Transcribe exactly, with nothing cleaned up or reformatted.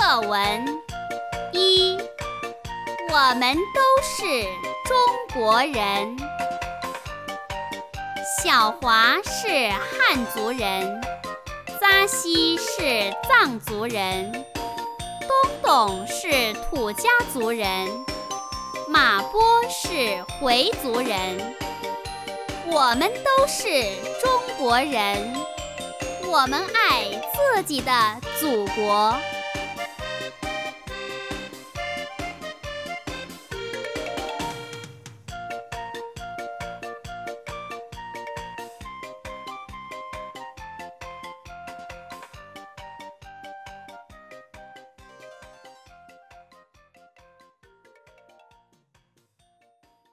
课文一，我们都是中国人。小华是汉族人，扎西是藏族人，东董是土家族人，马波是回族人。我们都是中国人，我们爱自己的祖国。